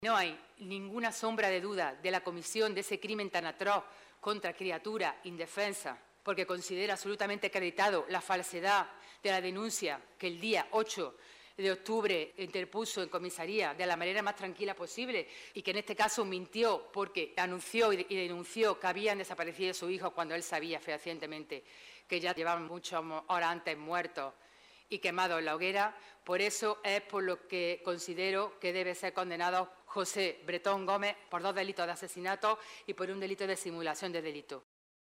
No hay ninguna sombra de duda de la comisión de ese crimen tan atroz contra criatura indefensa, porque considera absolutamente acreditado la falsedad de la denuncia que el día 8 de octubre interpuso en comisaría de la manera más tranquila posible y que en este caso mintió porque anunció y denunció que habían desaparecido sus hijos cuando él sabía fehacientemente que ya llevaban muchas horas antes muertos y quemados en la hoguera. Por eso es por lo que considero que debe ser condenado José Bretón Gómez por 2 delitos de asesinato y por un delito de simulación de delito.